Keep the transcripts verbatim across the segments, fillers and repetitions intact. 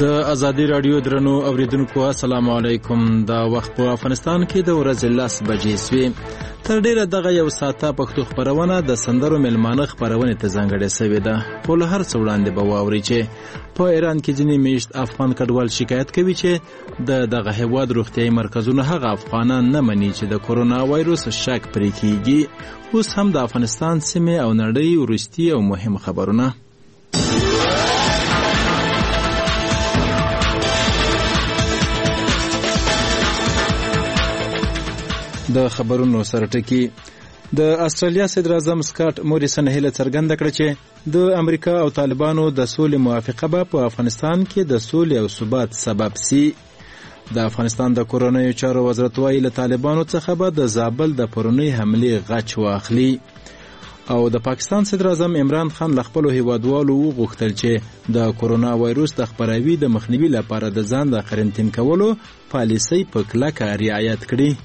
د ازادي رادیو درنو اوریدونکو السلام علیکم. دا وخت په افغانستان کې د ورځې لس بجې سوې. تر ډیره دغه یو ساعته پښتو خبرونه د سندرو ملمانه خبرونه ته ځانګړې شوې ده. خو له هر څه وړاندې به واوري چې په ایران کې ځینې میشت افغان کډوال شکایت کوي چې د دغه هیواد روغتیايي مرکزونه هغه افغانان نه مني چې د کورونا وایروس شک پرې کیږي. اوس هم د افغانستان سیمې او نړۍ وروستي او مهم خبرونه. د خبرونو سره ټکی د استرالیا صدر اعظم سکاټ موریسن هیله څرګنده کړه چې د امریکا او طالبانو د سولې موافقه به په افغانستان کې د سولې او ثبات سبب سي. د افغانستان د کورونایي چارو وزارت وايي له طالبانو څخه به د زابل د پرونی حملې غچ واخلي. او د پاکستان صدر اعظم عمران خان له خپلو هیوادوالو وغوښتل چې د کورونا وایروس د خپراوي د مخنیوي لپاره د ځان د قرنطین کولو پالیسۍ په کلکه رعایت کړي.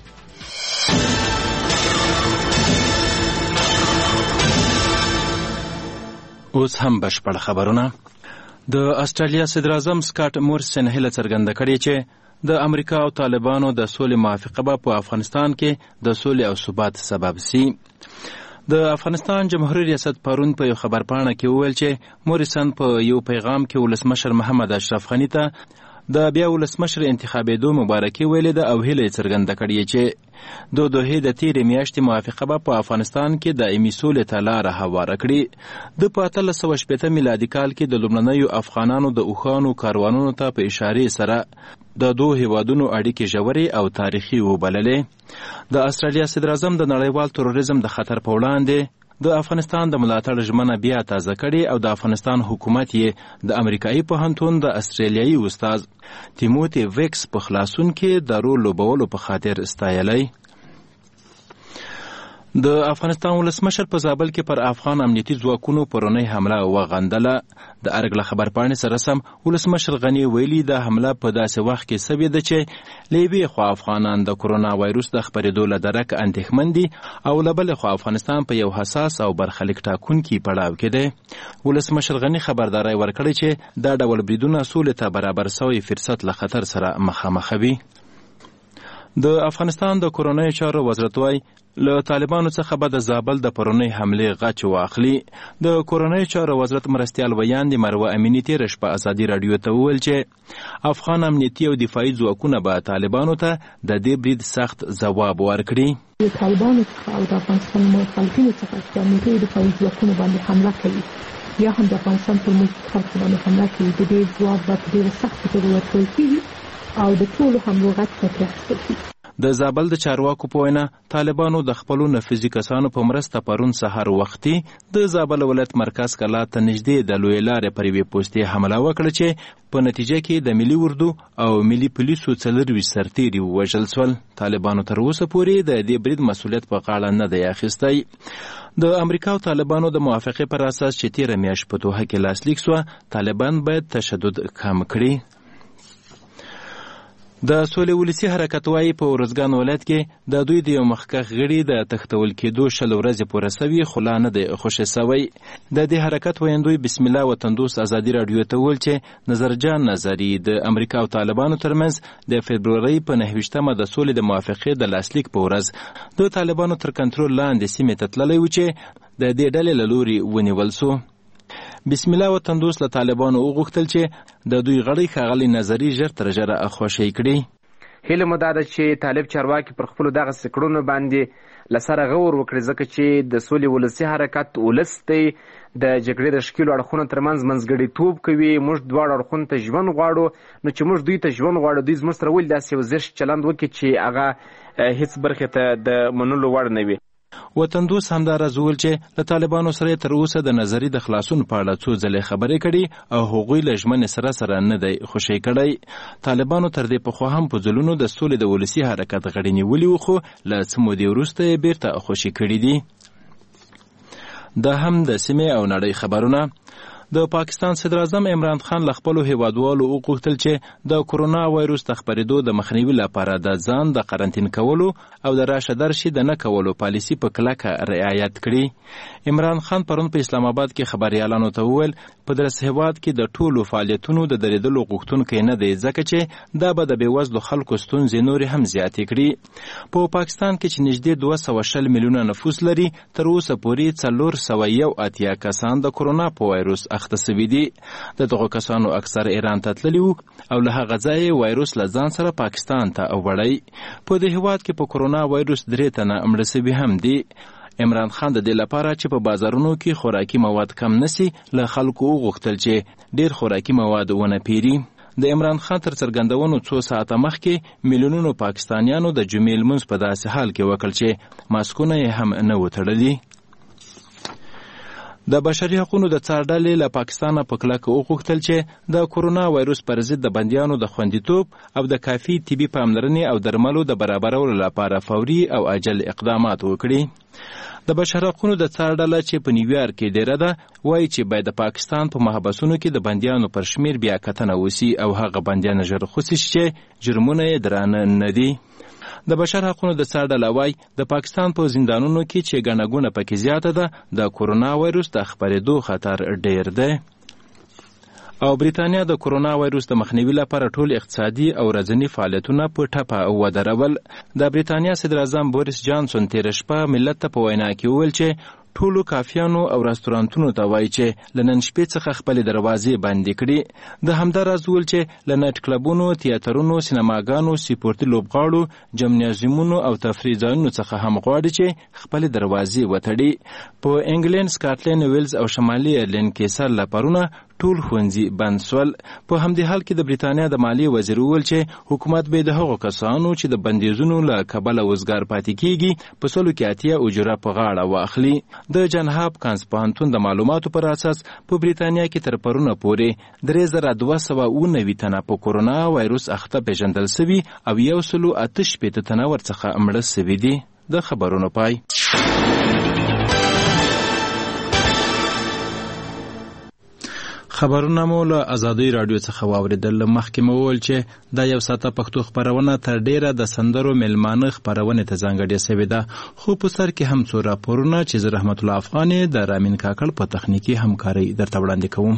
اوس هم بشپړ خبرونه. د استرالیا صدر اعظم سکاټ موریسن هیله څرګنده کړې چې د امریکا او طالبانو د سولې موافقه به په افغانستان کې د سولې او ثبات سبب سي. د افغانستان جمهوریت ریاست پرون په یو خبرپاڼه کې وویل چې موریسن په یو پیغام کې ولسمشر محمد اشرف غني ته د بیا ولسمشر انتخابېدو مبارکي ویلې ده او هیله یې څرګنده کړې چې د دوحې د تیرې میاشتې موافقه به په افغانستان کې دایمي سولې ته لاره هواره کړي. د په اتلس سوه شپېته میلادي کال کې د لومړنیو افغانانو د اوښانو کاروانونو ته په اشارې سره د دوه هیوادونو اړیکې ژورې او تاریخي وبللې. د استرالیا صدر اعظم د نړیوال تروریزم د خطر په وړاندې د افغانستان د ملاتړ ژمنه بیا تازه کړې او د افغانستان حکومت یې د امریکایي پوهنتون د استرالیایي استاد تیموتی ویکس په خلاصون کې د رول لوبولو په خاطر ستایلی. د افغانستان ولسمشر په زابل کې پر افغان امنیتي ځواکونو پرونی حمله وغندله. د ارګ له خبرپاڼې سره سم ولسمشر غني ویلي د حمله په داسې وخت کې سوې ده چې له یوې خوا افغانان د کورونا وایروس د خپرېدو له درک اندېښمن دي او له بلې خوا افغانستان په یو حساس او برخلیک ټاکونکي پړاو کې دی. ولسمشر غني خبرداری ورکړی چې دا ډول بریدونه سولې ته برابر سوی فرصت له خطر سره مخامخوي. د افغانستان د کورونایي چارو وزارت وايي له طالبانو څخه به د زابل د پرونی حملې غچ واخلي. د کورونایي چارو وزارت مرستیال ویاند مروه امینی تېره شپه ازادي راډیو ته وویل چې افغان امنیتي او دفاعي ځواکونه به طالبانو ته د دې برید سخت ځواب ورکړي. د طالبانو څخه او د افغانستان مخالفینو څخه چې امنیتي او دفاعي ځواکونه باندې حمله کوي یا هم د افغانستان پر ملکي خلکو باندې حمله کوي، د دې ځواب به په ډېره سخته توګه ورکول کېږي او د ټولو حملو غچ به ترې اخیستل کېږي. د زابل د چارواکو په وینا طالبانو د خپلو نفوذي کسانو په مرسته پرون سهار وختي د زابل ولایت مرکز کلا ته نږدې د لویې لارې پر یوې پوستې حمله وکړه چې په نتیجه کې د ملي اردو او ملي پولیسو څلرویشت سرتیري ووژل سول. طالبانو تر اوسه پورې د دې برید مسؤلیت په غاړه نه دی اخیستی. د امریکا او طالبانو د موافقې پر اساس چې تیره میاشت په دوحه کې لاسلیک سوه طالبان باید تشدد کم کړي. د سولې ولسي حرکت وايي په ارزګان ولایت کې د دوی د یو مخکښ غړي د تښتول کېدو شل ورځې پوره سوي خو لا نه دی خوشې سوی. د دې حرکت ویندوی بسم الله وطندوست ازادي راډیو ته وویل چې نظرجان نظري د امریکا او طالبانو ترمنځ د فبرورۍ په نهه ویشتمه د سولې د موافقې د لاسلیک په ورځ د طالبانو تر کنټرول لاندې سیمې ته تللی و چې د دې ډلې له لوري ونیول سو. بسم الله وطندوست له طالبانو وغوښتل چې د دوی غړي ښاغلي نظري ژر تر ژره خوشی کړي. هیله مو دا ده چې طالب چارواکي پر خپلو دغه سکړونو باندې له سره غور وکړي، ځکه چې د سولې ولسي حرکت ولس دی د جګړې د ښکیلو اړخونو ترمنځ منځګړیتوب کوي. موږ دواړو اړخونو ته ژوند غواړو، نو چې موږ دوی ته ژوند غواړو دوی زموږ سره ولې داسې یو زشت چلند وکړي چې هغه هیڅ برخې ته د منلو وړ نه وي. وطندوست همداراز وویل چې له طالبانو سره تر اوسه د نظري د خلاصون په اړه څو ځلې خبرې کړي او هغوی له ژمنې سره سره نه دی خوشی کړی. طالبانو تر دې پخوا هم په ځلونو د سولې د ولسي حرکت غړي نیولي وو خو له څه مودې وروسته یې بیرته خوشي کړي دي. دا هم د سیمې او نړۍ خبرونه. د پاکستان صدر اعظم عمران خان له خپلو هیوادوالو وغوښتل چې د کورونا وایروس د خپرېدو د مخنیوي لپاره د ځان د قرنطین کولو او د راشه درشي د نه کولو پالیسي په کلکه رعایت کړي. عمران خان پرون په اسلام آباد کې خبریالانو ته وویل په درس هیواد کې د ټولو فعالیتونو د درېدلو غوښتونکی نه دی، ځکه چې دا به د بېوزلو خلکو ستونزې نورې هم زیاتې کړي. په پاکستان کې چې نږدې دوه سوه شل میلیونه نفوس لري، تر اوسه پورې څلور سوه یو اتیا کسان د کورونا په وایروس اخته سوي دي. د دغو کسانو اکثر ایران ته تللي وو او له هغه ځایه وایروس له ځان سره پاکستان ته وړی. په دې هیواد کې په کورونا وایروس درې تنه مړه سوي هم دي. عمران خان د دې لپاره چې په بازارونو کې خوراکي مواد کم نسی، له خلکو وغوښتل چې ډیر خوراکي مواد ونه پیري. د عمران خان تر څرګندونو څو ساعته مخکې میلیونونو پاکستانیانو د جمعې لمونځ په داسې حال کې وکړ چې ماسکونه یې هم نه و تړلي. د بشري حقوقو د څار ډلې له پاکستانه په کلکه وغوښتل چې د کورونا وایروس پر ضد د بندیانو د خوندیتوب او د کافي طبي پاملرنې او درملو د برابرولو لپاره فوري او عاجل اقدامات وکړي. د بشري حقوقو د څار ډله چې په نیویارک کې ډیره ده وایي چې باید د پاکستان په محبسونو کې د بندیانو پر شمیر بیا کتنه وسی او هغه بندیان ژر خوشي شي چې جرمونه یې درانه نه دي. د بشر حقوقو د څار ډله وایي د پاکستان په زندانونو کې چې ګڼه ګوڼه پکې زیاته ده د کورونا وایروس د خپرېدو خطر ډیر دی. او بریتانیا د کورونا وایروس د مخنیوي لپاره ټول اقتصادي او ورځني فعالیتونه په ټپه ودرول. د بریتانیا صدر اعظم بوریس جانسون تېره شپه ملت ته په وینا کې وویل چې ټولو کافیانو او رستورانتونو ته وایي چې له نن شپې څخه خپلې دروازې بندې کړي. د همدا راز وویل چې له نایټ کلبونو، تیاترونو، سینماګانو، سپورتي لوبغاړو، جمنازیمونو او تفریح ځایونو څخه هم غواړي چې خپلې دروازې وتړي. په انګلند، سکاټلند، ویلز او شمالي ایرلند کې سر لپارونه ټول ښوونځي بند سول. په همدې حال کې د بریتانیا د مالیې وزیر وویل چې حکومت به د هغو کسانو چې د بندیزونو له کبله وزګار پاتې کیږي په سلو کې اتیا اجوره په غاړه واخلي. د جان هاپکینز پوهنتون د معلوماتو پر اساس په بریتانیا کې تر پرونه پورې درې زره دوه سوه اووه نوي تنه په کورونا وایروس اخته پیژندل سوي او یو سلو اته شپېته تنه ورڅخه مړه سوي دي. د خبرونو پای. خبرونه مو له ازادۍ راډیو څخه واورېدل. مخکې مو وویل چې دا یو ساعته پښتو خپرونه تر ډیره د سندرو میلمانه خپرونې ته ځانګړې سوې ده، خو په سر کې هم څو راپورونه چې زه رحمت الله افغان د رامین کاکړ په تخنیکي همکارۍ درته وړاندې کوم.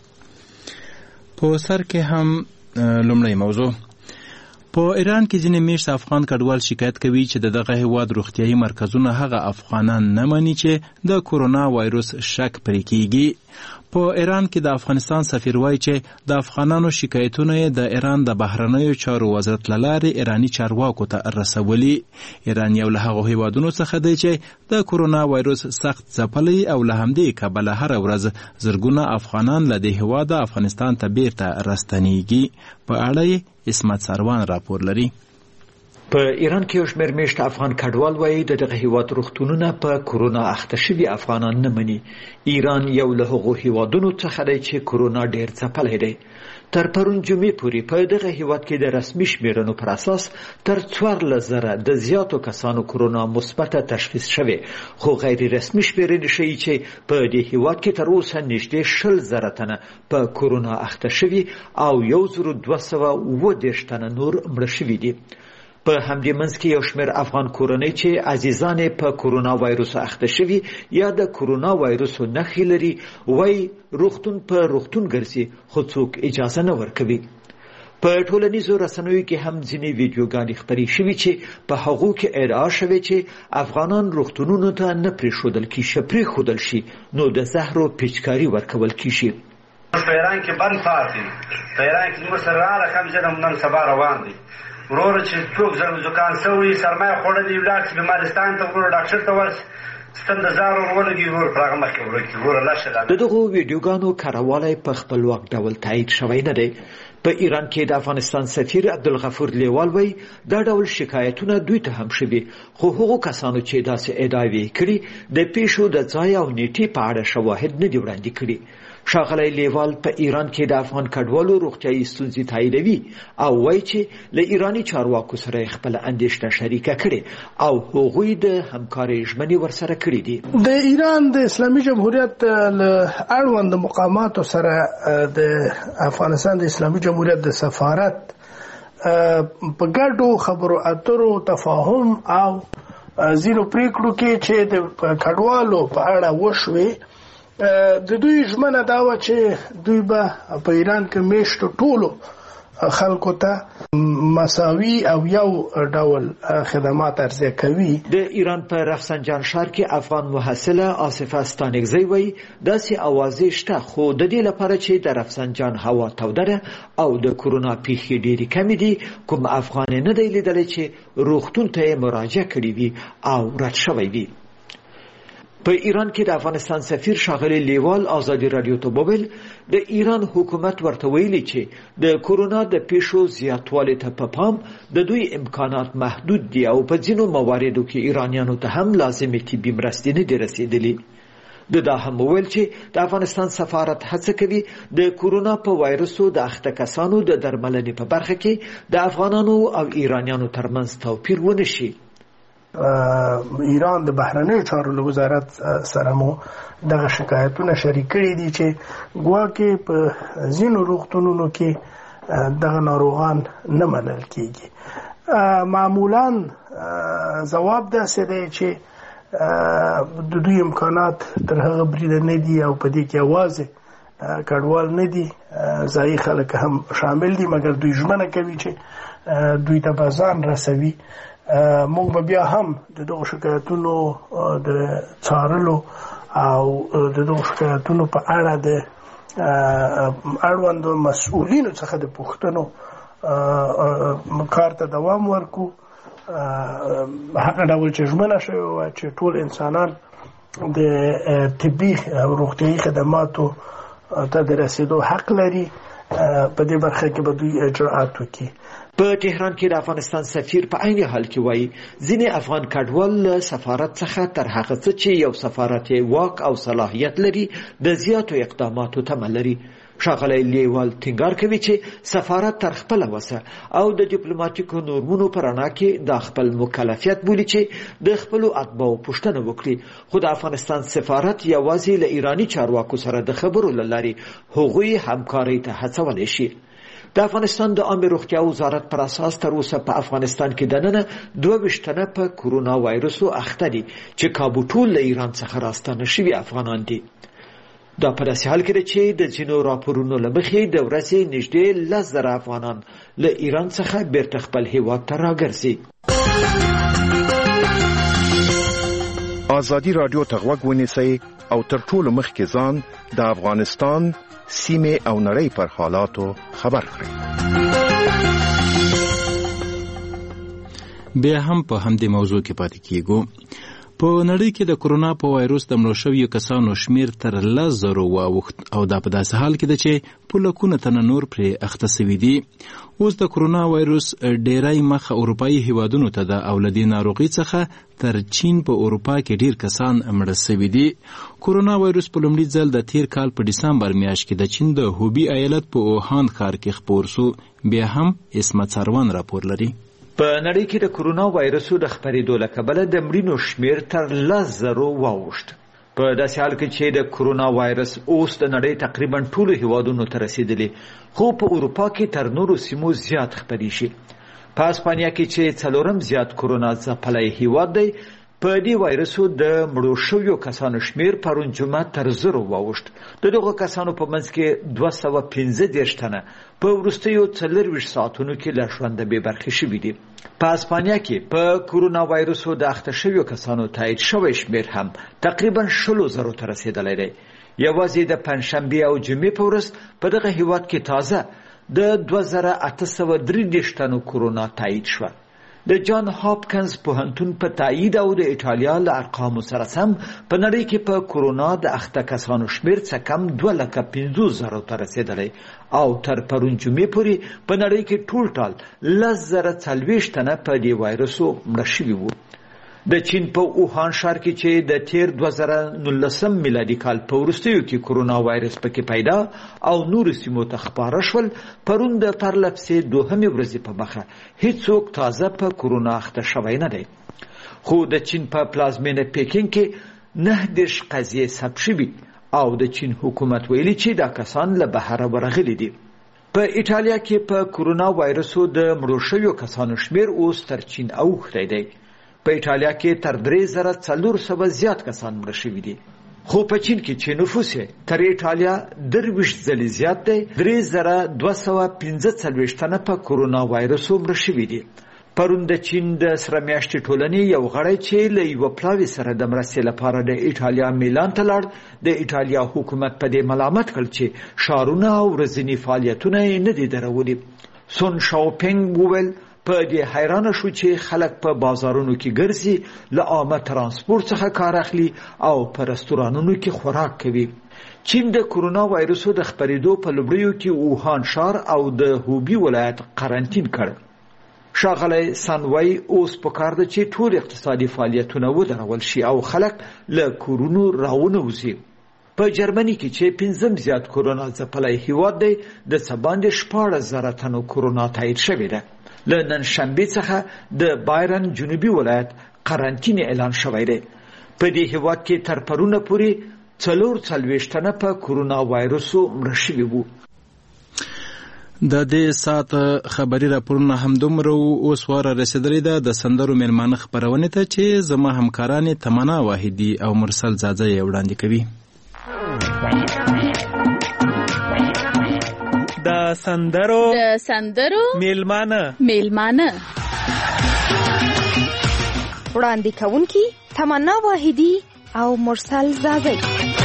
په سر کې هم لومړی موضوع. په ایران کې ځینې میشت افغان کډوال شکایت کوي چې د دغه هیواد روغتیایي مرکزونه هغه افغانان نه مني چې د کورونا وایروس شک پرې کیږي. په ایران کې د افغانستان سفیر وایي چې د افغانانو شکایتونه یې د ایران د بهرنیو چارو وزارت له لارې ایراني چارواکو ته رسولي. ایران یو له هغو هیوادونو څخه دی چې د کورونا وایروس سخت ځپلی او له همدې کبله هره ورځ زرګونه افغانان له دې هیواده افغانستان ته بیرته راستنیږي. په اړه یې عصمت سروان راپور لري. په ایران کې یو شمېر میشت افغان کډوال وایي د دغه هیواد روغتونونه په کورونا اخته شوي افغانان نه مني. ایران یو له هغو هیوادونو څخه دی چې کورونا ډیر ځپلی دی. تر پرون جمعې پورې په دغه هیواد کې د رسمي شمیرنو پر اساس تر څوارلس زره د زیاتو کسانو کورونا مثبته تشخیص شوی، خو غیر رسمي شمیرنې ښیي چې په دې هیواد کې تر اوسه نږدې شل زره تنه په کورونا اخته شوي او یو زرو دوه سوه اووه دېرش تنه نور مړه شوي دي. په همدې منځ کې یو شمېر افغان کورنۍ چې عزیزان یې په کورونا وایروس اخته شوي یا د کورونا وایروسو نښې لري وایي روغتون په روغتون ګرځي خو څوک اجازه نه ورکوي. په ټولنیزو رسنیو کې هم ځینې ویډیوګانې خپرې شوي چې په هغو کې ادعا شوې چې افغانان روغتونونو ته نه پرېښودل کېږي، پرېښودل شي نو د زهرو پیچکاري ورکول کېږي. په ایران کې بند پاتې په ایران کې موږ سره راغله کم ځای نن سبا روان دي. ورور چې څوک زکام شوی سرمایه خوړلې ولاړ چې بیمارستان ته ورور ډاکټر ته ورس ستنده زار ورولګي ورور په هغه مخکې ورکړي ورور لاشه. د دغو ویډیوګانو کاروالی په خپلواک ډول تایید شوی نه دی. په ایران کې د افغانستان سفیر عبدالغفور لیوال وایي دا ډول شکایتونه دوی ته هم شوي، خو هغو کسانو چې داسې ادعاوې کړي د پیښو د ځای او نیټې په اړه شواهد نه دي وړاندې کړي. ښاغلی لیوال په ایران کې د افغان کډوالو روغتیایي ستونزې تاییدوي او وایي چې له ایراني چارواکو سره یې خپله اندېښنه شریکه کړې او هغوی د همکارۍ ژمنې ورسره کړي دي. د ایران د اسلامي جمهوریت له اړوند مقاماتو سره د افغانستان د اسلامي جمهوریت د سفارت په ګډو خبرو اترو تفاهم او ځینو پریکړو کې چې د کډوالو په اړه وشوې د دوی ژمنه دا وه چې دوی به په ایران کې میشتو ټولو خلکو ته مساوي او یو ډول خدمات عرضه کوي. د ایران په رفسنجان ښار کې افغان محصله آصفه ستانکزی وایي داسې اوازې شته خو د دې لپاره چې د رفسنجان هوا توده ده او د کرونا پیښې ډېرې کمې دي کوم افغان نه دی لیدلی چې روغتون ته یې مراجعه کړې وي او رد شوی وي. په ایران کې د افغانستان سفیر ښاغلی لیوال ازادي راډیو ته وویل د ایران حکومت ورته ویلي چې د کرونا د پیښو زیاتوالي ته په پام د دوی امکانات محدود دي او په ځینو مواردو کې ایرانیانو ته هم لازمې طبي مرستې نه دي رسېدلي. د دا هم وویل چې د افغانستان سفارت هڅه کوي د کرونا په وایرسو د اخته کسانو د درملنې په برخه کې د افغانانو او ایرانیانو ترمنځ توپیر ونه شي. ایران د بهرنیو چارو له وزارت سره مو دغه شکایتونه شریک کړي دي چې ګواکې په ځینو روغتونونو کې دغه ناروغان نه منل کېږي. معمولا ځواب داسې دی چې د دوی امکانات تر هغه بریده نه دي او په دې کې یوازې کډوال نه دي ځایي خلک هم شامل دي مګر دوی ژمنه کوي چې دوی ته به ځان رسوي. موږ به بیا هم د دغو شکایتونو د څارلو او د دغو شکایتونو په اړه د اړوندو مسؤلینو څخه د پوښتنو کار ته دوام ورکو. هغه ډول چې ژمنه شوې وه چې ټول انسانان د طبي او روغتیایي خدماتو ته د رسېدو حق لري په دې برخه کې به دوی اجراءات وکړي. په تهران کې د افغانستان سفیر په عین حال کې وایي ځینې افغان کډوال له سفارت څخه تر هغه څه چې یو سفارت واک او صلاحیت لري د زیاتو اقداماتو تمه لري. ښاغلی لیوال ټینګار کوي چې سفارت تر خپله وسه او د ډیپلوماټیکو نورمونو په رڼا کې دا خپل مکلفیت بولي چې د خپلو اتباعو پوښتنه وکړي خو د افغانستان سفارت یوازې له ایراني چارواکو سره د خبرو له لارې هغوی همکارۍ ته هڅولی شي. د افغانستان د عامه روغتیا وزارت پر اساس تر اوسه په افغانستان کې دننه دوه ویشت تنه په کرونا وایرسو اخته دي چې کابو ټول له ایران څخه راستانه شوي افغانان دي. دا په داسې حال کې ده چې د ځینو راپورونو له مخې د ورځې نږدې لس زره افغانان له ایران څخه بیرته خپل هیواد ته راګرځي. ازادي راډیو ته غوږ ونیسئ او تر ټولو مخکې ځان د افغانستان سیمه او نړۍ پر حالاتو خبر کړئ. بیا هم په همدې موضوع کې پاتې کیږو. په نړۍ کې د کرونا په وایروس د مړو شویو کسانو شمیر تر لس زرو واوښت او دا په داسې حال کې ده چې په لکونه تنه نور پرې اخته سوي دي. اوس د کرونا وایروس ډیری مخه اروپایي هیوادونو ته ده او له دې ناروغۍ څخه تر چین په اروپا کې ډیر کسان مړه سوي دي. کرونا وایروس په لومړي ځل د تیر کال په ډسمبر میاشت کې د چین د هوبي ایالت په اوهان ښار کې خپور سو. بیا هم اسمت سروان راپور لري. په نړۍ کې د کرونا وایرسو د خپرېدو له کبله د مړینو شمیر تر لس زرو واوښت. په داسې حال کې چې د کرونا وایرس اوس د نړۍ تقریبا ټولو هیوادونو ته رسېدلی خو په اروپا کې تر نورو سیمو زیات خپرې شي. په اسپانیا کې چې څلورم زیات کرونا ځپلی هیواد دی په دې وایرسو د مړو شویو کسانو شمیر پرون جمعه تر زرو واوښت. د دغو کسانو په منځ کې دوه سوه پنځه دېرش تنه په وروستیو څلرویشت ساعتونو کې له ژونده بې برخې شوي دي. په اسپانیا کې په کرونا وایرسو د اخته شویو کسانو تایید شوی شمیر هم تقریبا شلو زرو ته رسېدلی دی. یوازې د پنجشنبې او جمعې په ورځ په دغه هیواد کې تازه د دوه زره اته سوه درې دېرش تنو کرونا تایید شوه. د جان هاپکنز پوهنتون په تایید او د ایټالیا له ارقامو سره سم په نړۍ کې په کرونا د اخته کسانو شمیر څه کم دوه لکه پنځوس زرو ته رسېدلی او تر پرون جمعې پورې په نړۍ کې ټول ټال لس زره څلوېښت تنه په دې وایرسو مړه شوي وو. د چین په اوهان ښار کې چې د تیر دوه زره نولسم میلادي کال په وروستیو کې کرونا وایرس پکې پیدا او نورو سیمو ته خپاره شول، پرون د پرله پسې دوهمې ورځې په مخه هیڅوک تازه په کرونا اخته شوی نه دی. خو د چین په پلازمینه پیکینګ کې نه دېرش قضیې ثبت شوي او د چین حکومت ویلي چې دا کسان له بهره ورغلي دي. په ایټالیا کې په کرونا وایرسو د مړو شویو کسانو شمیر اوس تر چین اوښتی دی. په ایټالیا کې تر درې زره څلور سوه زیات کسان مړه شوي دي. خو په چین کې چې نفوس یې تر ایټالیا درویشت ځلې زیات دی، درې زره دوه سوه پنځه څلوېښت تنه په کرونا وایرسو مړه شوي دي. پرون د چین د سره میاشتې ټولنې یو غړی چې له یوه پلاوي سره د مرستې لپاره د ایټالیا میلان ته لاړ، د ایټالیا حکومت په دې ملامت کړ چې ښارونه او ورځني فعالیتونه یې نه دي درولي. سون شاوپینګ وویل په دې حیرانه شو چې خلک په بازارونو کې ګرځي، له عامه ترانسپورت څخه کار اخلي او په رستورانونو کې خوراک کوي. چین د کرونا وایرسو د خپرېدو په لومړیو کې اوهان ښار او د هوبي ولایت قرنطین کړ. ښاغلی سانوی اوس پکار ده چې ټول اقتصادي فعالیتونه ودرول شي او خلک له کورونو راونوځي. په جرمني کې چې پنځم زیات کرونا ځپلی هیواد دی، د څه باندې شپاړس زره تنو کرونا تایید شوې ده. له نن شنبې څخه د بایرن جنوبي ولایت قرنطین اعلان شوی دی. په دې هیواد کې تر پرونه پورې څلور څلوېښت تنه په کرونا وایرسو مړه شوي وو. د دې ساعت خبري راپورونه همدومره اوس واره رسېدلې ده د سندرو میلمانه خپرونې ته چې زما همکاران تمنا واحدي او مرسل زاده یې وړاندې کوي. د سندرو د سندرو میلمانه میلمانه وړاندې کوونکي تمنا واحدي او مرسل زاده.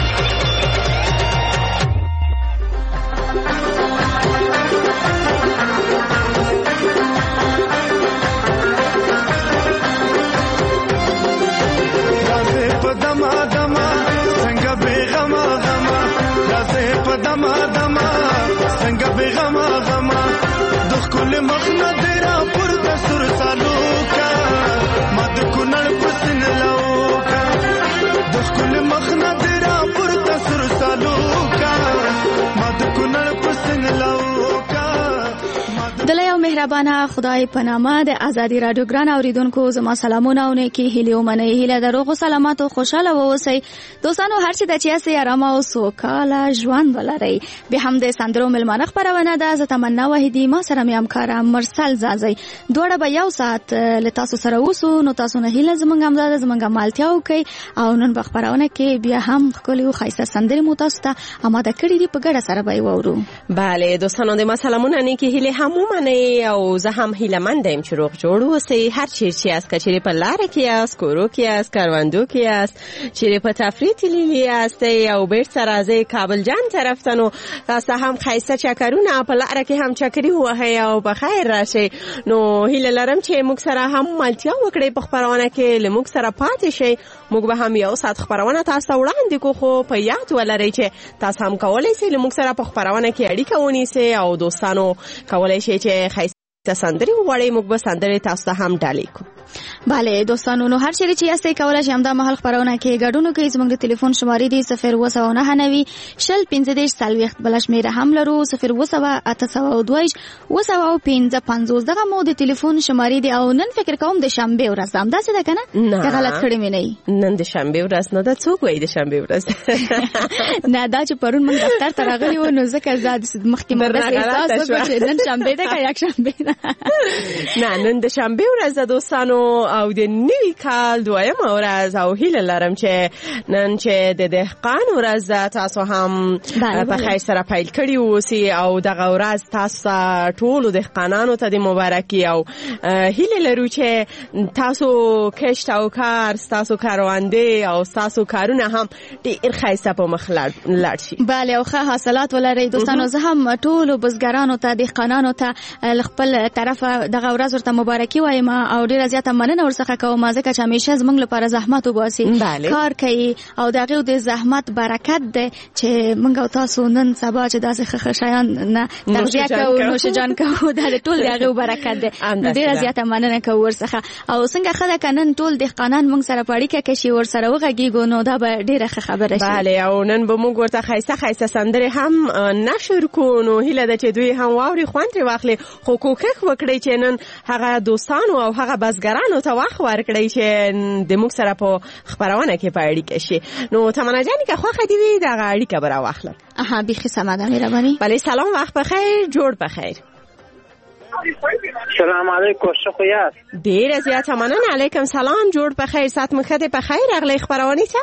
مهربانه خدای په نامه د ازادي رادیو ګران اوریدونکو زما سلامونه او نیکی هیله ومنه. هیله د روغ سلامت او خوشاله اوسئ دوستانو. هر څه د چا سي آرام او سوکاله ژوند ولرئ. به هم د سندرو ملمانه خبرونه ده. زه تمنا واحدي ما سره مې همکار مرسل زازي دوړه به یو ساعت له تاسو سره اوسو. نو تاسو نه هیله زمونږ همدار زمونږ مالتیا وکي او نن په خبرونه کې بیا هم خپل او خاصه سندري مو تاسو ته اماده کړی دي په ګډه سره به وورو. bale دوستانو د ما سلامونه نیکی هیله هم ومنئ او زه هم هیله مند یم چې روغ جوړ اوسئ. هر چیرې چې یاست، کچېرې په لاره کې یاست، کورو کې یاست، کاروندو کې یاست، چیرې په تفریح تللي یاست او بیرته راځئ کابل جان طرف ته، نو تاسو هم ښایسته چکرونه په لاره کې هم چکري ووهئ او په خیر راشئ. نو هیله لرم چې موږ سره هم ملتیا وکړئ په خپرونه کې، له موږ سره پاتې شئ. موږ به هم یو ساعت خپرونه تاسو وړاندې کوو، خو په یاد ولرئ چې تاسو هم کولی شئ له موږ سره په خپرونه کې اړیکه ونیسئ او دوستانو کولی شئ چې ښایسته سندري وغواړئ، موږ به سندرې تاسو ته هم ډالۍ کوو. bale دوستانو نو هر چیرې چې یاستئ کولی شئ همدا مهال خپرونه کې ګډون وکړئ. زموږ د ټلیفون شمارې دي صفر اووه سوه نهه نوي شل پنځه دېرش څلوېښت، بله شمېره هم لرو صفر اووه سوه اته سوه دوه ویشت اووه سوه پنځه پنځوس. دغه مو د ټلیفون شمارې دي او نن فکر کوم د شنبې ورځ ده، همداسې ده که نه؟ که غلط کړې مې نه وي. نن د شنبې ورځ نه ده، څوک وایي د شنبې ورځ؟ نه دا چې پرون موږ دفتر ته راغلي وو نو ځکه زه مخکې مو داسې احساس وکړ چې نن شنبې ده که یکشنبې ده. نه نن د شنبې ورځ ده دوستانو او د نوي کال دویمه ورځ او هیله لرم چې نن چې د دهقان ورځ ده تاسو هم په خیر سره پیل کړي اوسئ او دغه ورځ تاسو ټولو دهقانانو ته د مبارکي او هیله لرو چې تاسو کښت او کار، تاسو کاروانده او تاسو کارونه هم ډېر ښایسته په مخ لاړ شي. بله او ښه حاصلات ولرئ دوستانو. زه هم ټولو بزګرانو ته دهقانانو ته خپل طرفه دغه ورځ ورته مبارکي وایم او ډېره زیاته مننه مننه ورڅخه کوم ځکه چې همیشه زموږ لپاره زحمت وباسي کار کوي او د هغې د زحمت برکت دی چې موږ او تاسو نن سبا چې داسې ښه شیان نه تغذیه کوو نوشجان کوو دا د ټول د هغې برکت دی. ډېره زیاته مننه کوو ورڅخه. او څنګه ښه ده که نن ټول دهقانان موږ سره په اړیکه کې شي ورسره وغږېږو نو دا به ډېره ښه خبره شي. بله او نن به موږ ورته ښایسته ښایسته سندرې هم نشر کوو نو هیله ده چې دوی هم واوري خوند ترې واخلي خو کوښښ وکړئ چې نن هغه دوستانو او هغه بزګرانو ته وخت ورکړئ چې د موږ سره په خپرونه کې په اړیکه شي. نو تمنا جانې که خوښه دې وي دغه اړیکه به راواخلم. اها بیخي سمه ده مهرباني. بله سلام وخت بخیر جوړ بخیر. سلام علیکم ښه یاست؟ ډېره زیاته مننه. علیکم سلام جوړ بخیر سات مو ښه دی په خیر راغلی خپرونې ته.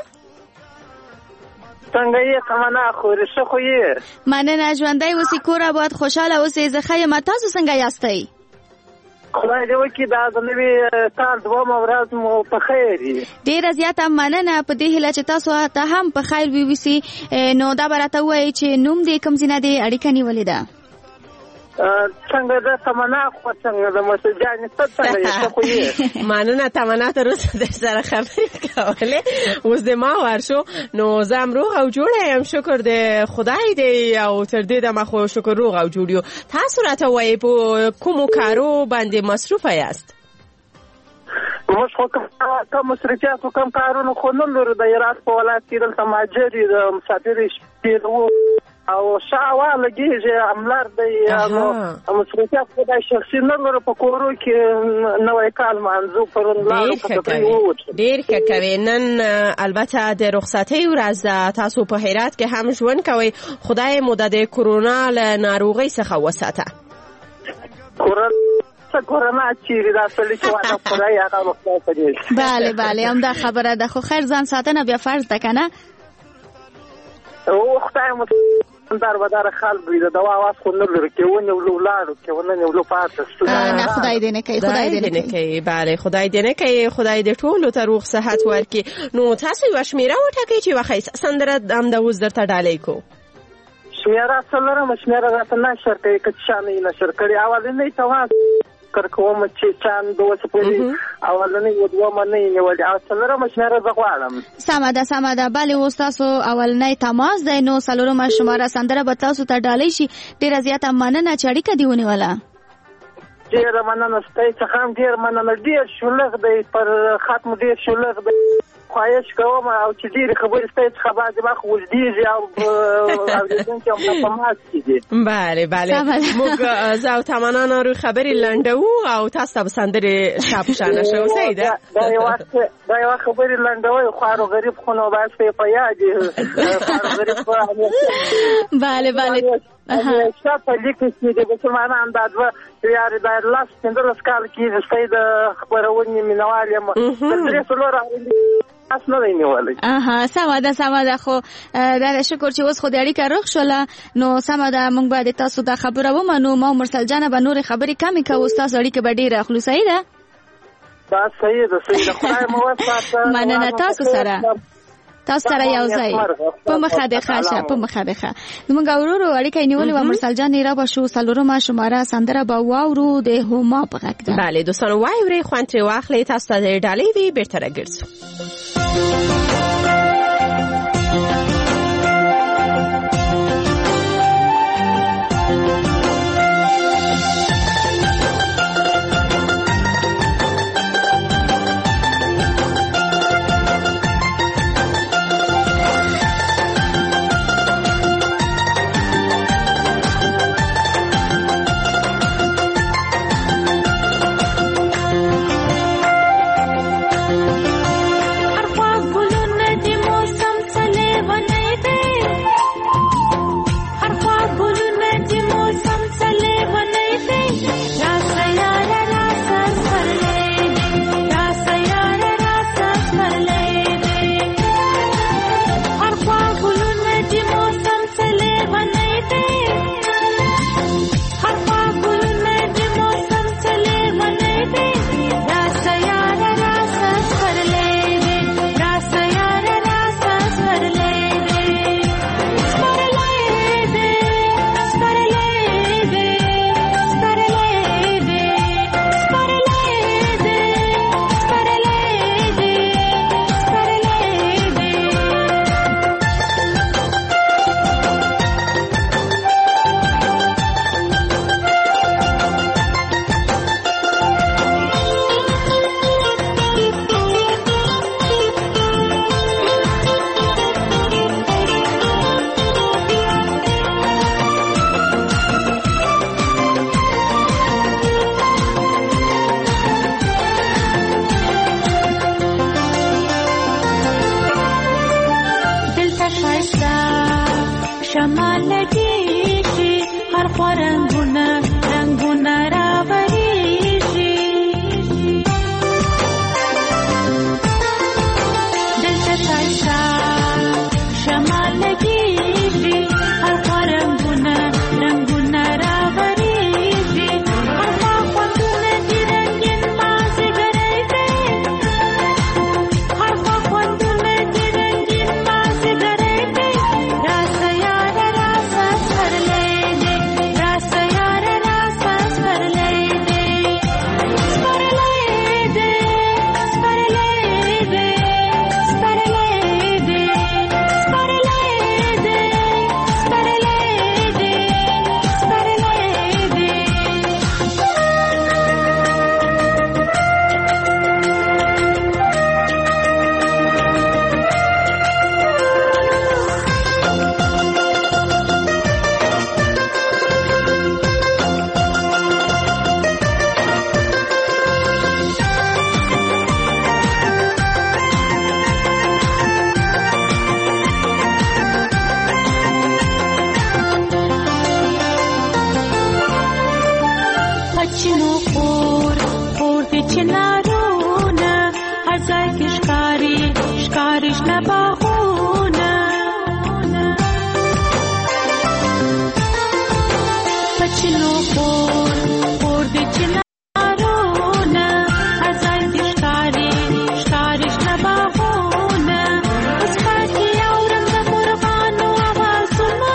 څنګه یې تمنا خورې ښه خو یې مننه ژوندی اوسې کور آباد خوشحاله اوسې زه ښه یم تاسو څنګه یاستئ؟ خدای دې وکړي دا د نوي کال دومه ورځ مو په خیر وي. ډېره زیاته مننه په دې هیله چې تاسو ته هم په خیر وویسي. نو دا به راته ووایي چې نوم دې کوم ځای نه دی اړیکه نیولې ده؟ څنګه ده تمنا خو څنګه ده مسل جانې څه څنګه یې ښه خو یې مننه تمنا تر اوسه در سره خبرې کولې اوس د ما ورشو نو زه هم روغ او جوړه یم شکر د خدای دی او تر دې دمه خو شکر روغ او جوړ یو. تاسو راته وایئ په کومو کارو باندې مصروفه یاست؟ موږ خو کم مصروفیات و کم کارونه خو نه لرو. د هرات په ولایت کې دلته مهاجر یو د مسافرې شپې او شاوه لګېږي املار دی نو مصروفیات خدای شخصي نه لرو. په کورو کې نوی کال مانځو پرون لاړو په تفریح ووتو. ډېر ښه کوې. نن البته د رخصتۍ ورځ ده تاسو په هرات کې هم ژوند کوئ. خدای مو د کرونا له ناروغۍ څخه وساته. کرونا چیرې دا سړي چې واده خدای هغه وخت کوي. بله بله همدا خبره ده خو خیر ځان ساتنه بیا فرض ده که نه؟ او خدای مو دار بدار خلک وي د دوا واس خو نه لري کې ونه ولاړو کې ونه نه ولو پاتې نه خدای دې نه کوي خدای دې نه کوي. بله خدای دې نه کوي خدای دې ټولو ته روغ صحت ورکړي. نو تاسو یوه شمېره وټاکئ چې یوه ښایسته سندره همدا اوس درته ډالۍ کوو. شمېره څه لرم شمېره راته نشر کوي که چا نه یې نشر کړي. اولنۍ تماس کوم چې چاند دوسه پوری اولنې و دوه نه نیولې او څلورم شمېره زه غواړم. سمه ده سمه ده. بلې اوس تاسو اولنۍ تماس دی نو څلورمه شماره سندره به تاسو ته ډالۍ شي. ډېره زیاته مننه چې اړیکه دې ونیوله. ډېره مننه ستاسو څخه هم ډېر مننه. ډېر شلغ دی پر ختم ډېر شلغ دی. خواهش کوم او چې ډېرې خبرې ستاسو څخه بعضې وخت اوږدېږي او اورېدونکي هم په ماس کې دي. بله بله موږ زه او تمنا نارو خبرې لنډوو او تاسو ته به سندرې شا په شانه شو صحیح ده. دا یوه خبرې لنډوئ خوار و غریب خو نو باید یې په یاد وي. خوار و غریب بله بله همیشه په لیک کې د مسلمانانو دا دوه یارې دا لاس پنځلس کال کېږي ستاسو د خپرونې مینوال یم. د درې څلورو اس نه دی نیولې. اها سمه ده سمه ده. خو دا شکر چې اوس خو د اړیکه روغ شوله نو سمه ده موږ به د تاسو دا خبره ومنو. ما مرسل جانه به نورې خبرې کمې کوو ستاسو اړیکه به ډېره اخلو. صحیح ده؟ دا صحیح ده صحیح ده. خدای مو وساته. مننه تاسو سره تاسو سره یو ځای په مخه د ښه په مخه د ښه زموږ ورورو اړیکه نیولې وه. مرسل جان را به شو څلورمه شماره سندره به واورو د هما په غږ ده. بله دوستانو واورئ خوند ترې واخلئ. تاسو ته د ډالۍ وي بېرته راګرځو. ارخواز گل چنارونه هر ځای کې ښکاري ښکاري شنه باغونه په چینو خور خور د چنارونه هر ځای کې ښکاري ښکاري شنه باغونه اوس پکې اورم د مرغانو اوازونه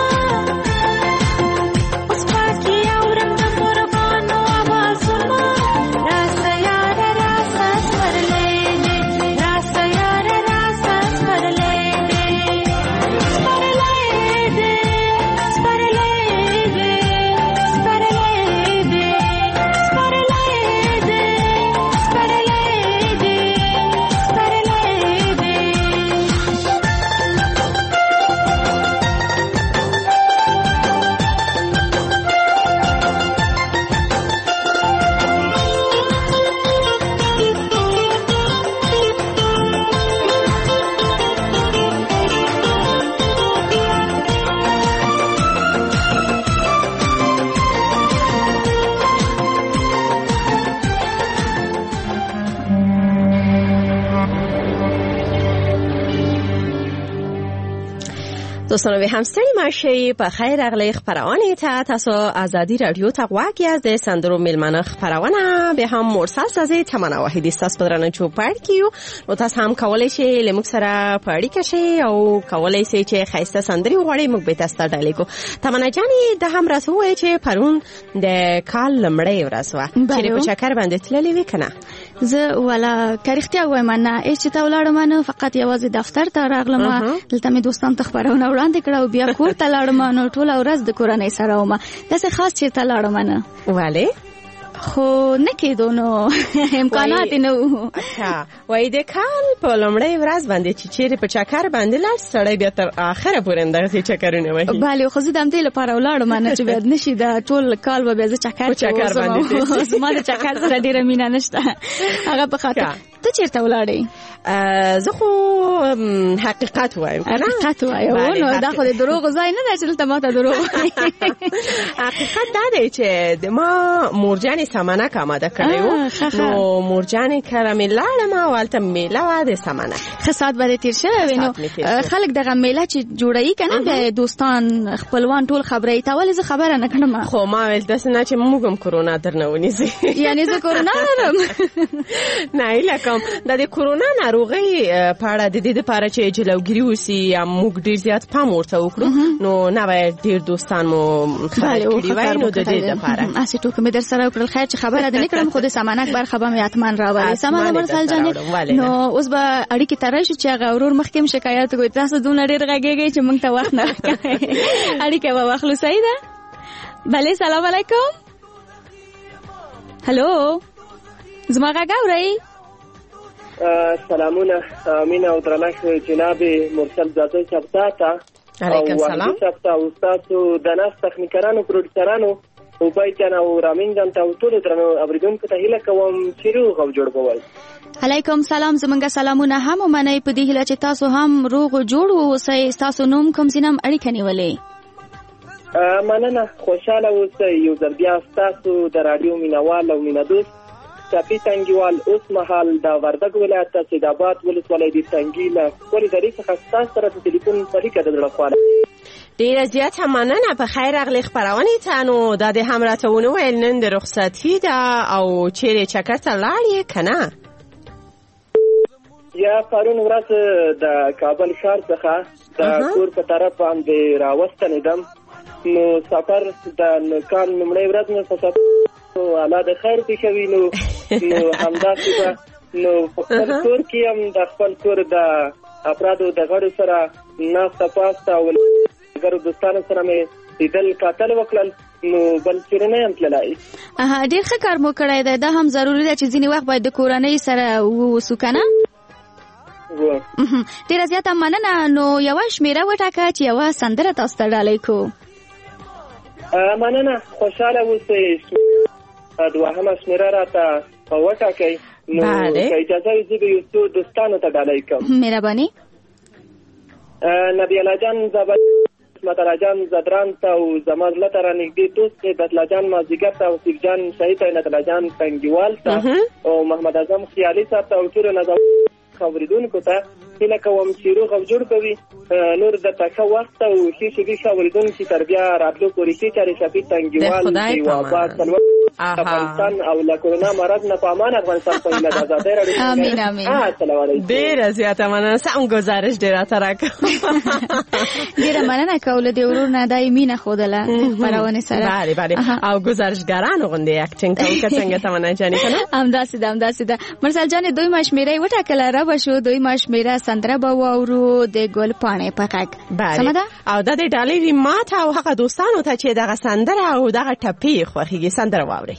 اوس پکې اورم د مرغانو اوازونه راسه یاره راسه سپرلی دی راسه یاره راسه سپرلی دی سپرلی دی سپرلی دی سپرلی دی سپرلی دی سپرلی دی سپرلی دی دوستانو به همستری ماشی په خیر اغلی خبرونه ته تاسو ازادي رادیو ته غواګی از د سندرو ملمنه خبرونه به هم مرسل سازي تمنا واحد استاس بدرنه چوپړ کیو نو تاسو هم کولای شئ لمک سره پړی کشي او کولای شئ چې خیسته سندري وغوړی موږ به تاسو ته ډالې کو تمنا جاني د هم رسوي چې پرون د کال لمړی ورځ و چې په چکر باندې تللې وکنه زه ولا کریختیا وایم نه هیڅ ته ولاړم نه فقط یوازې دفتر ته راغلم دلته مې دوستان ته خبرونه وړاندې کړه او بیا کور ته لاړم نو ټول ورځ د کورنۍ سره ومه داسې خاص چې ته لاړم نه ولی خو نه کېدو نو امکانات نه وو اچھا وای د کال په لمړی ورځ باندې چې چیرې په چکر باندې لاړ سړی بیا تر اخره پورې اندغه چکرونه وایي بله خو زه د همدې لپاره ولاړم نه چې بیا نشي د ټول کال به بیا زه چکر چکر باندې زما د چکر سره ډېره مینه نشته هغه په خاطر ته چیرته ولاړې زه خو حقیقت وایم حقیقت وایم نو دا خو د دروغ ځای نه دی چې دلته ماته دروغ حقیقت دا دی چې د ما مورجانې سمنک آماده کړی و نو مورجانې کره مې لاړم او هلته میله وه د سمنک ښه ساعت به دې تېر شوی وي نو خلک دغه میله چې جوړوي که نه د دوستان خپلوان ټول خبروي ته ولې زه خبره نه کړم خو ما ویل داسې نه چې موږ هم کرونا درنه ونیسي یعنې زه کرونا لرم نه هیله کوم د دې کرونا ناروغۍ په اړه د دې دپاره چې جلوګیري وسي یا موږ ډېر زیات پام ورته وکړو نو نه باید ډېر دوستان مو خبر کړي وای نو د دې دپاره هسې ټوکې مې در سره وکړل خیر چې خبره دې نه کړم خو د سمنک برخه به مې حتما راولې سمه ده مرسل جانې نو اوس به اړیکې ته راشو چې هغه ورور مخکې هم شکایت کوي تاسو دومره ډېر غږېږئ چې موږ ته وخت نه راکوئ اړیکه به واخلو صحیح ده بلې سلام علیکم هلو زما غږ اورئ سلامونه مینه او درنښت جناب مرسل زاده صاحب ته علیکم سلام صاحب ته او تاسو د ناس تخنیکرانو پروډوسرانو او بای جان او رامین جان ته ټول درنو اوریدونکو ته هیله کوم چې روغ او جوړ بوي علیکم سلام زمونږ سلامونه هم منئ په دې هیله چې تاسو هم روغ او جوړ اوسئ تاسو نوم کوم ځینم اړیکه نیولې مننه خوشاله اوسئ یو ځل بیا تاسو د رادیو مینوال او مینادوست چاپی تنګیوال اوس مهال د وردګ ولایت سیدآباد ولسوالۍ د تنګي له خپلې درې څخه ستاسو سره د تلیفون په اړیکه د زړه خواله ډېره زیاته مننه په خیر راغلې خپرونې ته نو دا دې هم راته ونه ویل نن د رخصتي ده او چیرې چکر ته لاړې که نه یا پرون ورځ د کابل ښار څخه د کور په طرف باندې راوستنېدم نو سفر د کال لومړۍ ورځ مې په سفر نو الله د خیر پېښوي نو نو همداسې به نو په خپل کور کې هم د خپل کور د افرادو د غړو سره ناسته پاسته او ګرو دوستانو سره مې لیدل کتل وکړل نو بل چېرې نه یم تللی ډېر ښه کار مو کړی دی دا هم ضروري ده چې ځینې وخت باید د کورنۍ سره واوسو که نه ډېره زیاته مننه نو یوه شمېره وټاکه چې یوه سندره تاسو ته ډالۍ کړو مننه خوشحاله اوسئ دوهمه شمېره راته وټاکئ نو که اجازه وي زه به یو څو دوستانو ته ډالۍ کوم مهرباني نبی الله جان زابل عصمت الله جان زدران ته او زما زړه ته رانږدې دوست دی عبدالله جان مازدیګر ته او سیف جان شهید ته عینت الله جان تنګیوال ته او محمد اعظم خیالي صاحب ته او ټولو نظام اوریدونکو ته هیله کوم چې روغ او جوړ کوي نور د تکه وخت او ښې شېبې ښه اوریدونکي تر بیا راتلو پورې ښې چارې شفیق تنګیوال دیواباد څلور افغانستان او له کورونا مرض نه په امان افغانستان په هیله د ازادۍ راډیو امین امین. السلام علیکم. ډېره زیاته مننه. سم ګزارش دې راته راکړه. ډېره مننه کوله د ورور نه دای مینه ښودله خپرونې سره. بله بله او ګزارشګرانو غوندې اکټینګ کوو که څنګه تمنا جانې که نه همداسې ده همداسې ده. مرسل جانې دویمه شمېره یې وټاکله ربه شو. دویمه شمېره سندره به واورو د ګل پاڼې په غږ. سمه ده. او دا د ډالۍ ریمات او هغه دوستانو ته چې دغه سندره او دغه ټپې خوښېږي سندره واورئ.